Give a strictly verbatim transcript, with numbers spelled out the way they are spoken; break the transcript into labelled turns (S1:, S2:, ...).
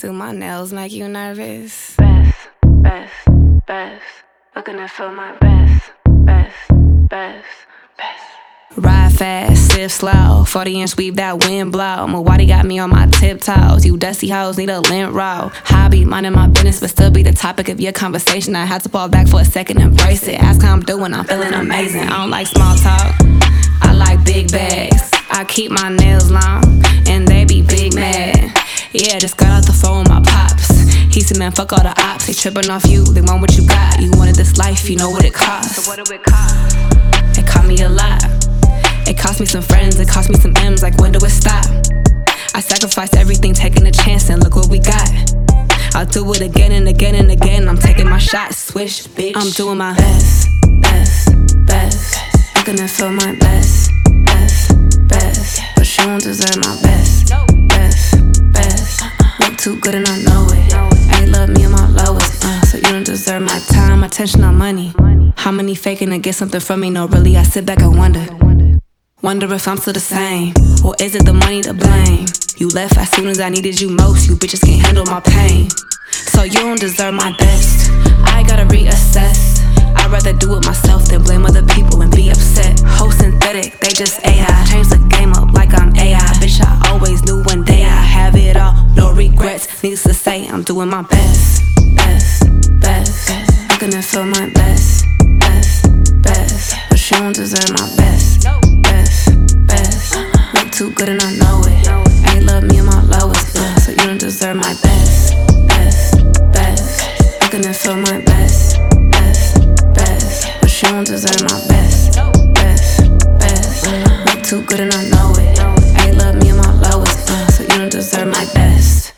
S1: Do my nails make you nervous?
S2: Best, best, best. Looking to feel my best, best, best, best.
S1: Ride fast, sip slow, forty inch sweep that wind blow. Mawadi got me on my tiptoes. You dusty hoes need a lint roll. Hobby, minding my business, but still be the topic of your conversation. I had to fall back for a second, embrace it. Ask how I'm doing, I'm feeling amazing. I don't like small talk, I like big bags. I keep my nails long, and they be big mad. Yeah, just got off the phone with my pops. He said, man, fuck all the ops. They tripping off you, they want what you got. You wanted this life, you know what it costs.
S2: So what do it cost?
S1: It cost me a lot. It cost me some friends, it cost me some M's. Like, when do it stop? I sacrificed everything, taking a chance, and look what we got. I'll do it again and again and again. I'm taking my shots, swish, bitch. I'm doing my best, best, best. Looking to feel my best, best, best. But you don't deserve my best, best, best. Look too good and I know it. Ain't love me at my lowest, uh, so you don't deserve my time, attention, or money. How many faking to get something from me? No, really, I sit back and wonder. Wonder if I'm still the same, or is it the money to blame? You left as soon as I needed you most. You bitches can't handle my pain, so you don't deserve my best. I gotta reassess. I'd rather do it myself than blame other people and be upset. Whole synthetic, they just A I. Change the game up like I'm A I. Bitch, I always knew one day I'd have it all. No regrets, needless to say, I'm doing my best, best, best. Looking to feel my best, best, best. But you don't deserve my best, best, best. Look too good and I know it. Ain't love me at my lowest, uh, so you don't deserve my best, best, best. Looking to feel my best, best, best. But you don't deserve my best, best, best. Look too good and I know it. Ain't love me at my lowest, uh, so you don't deserve my best.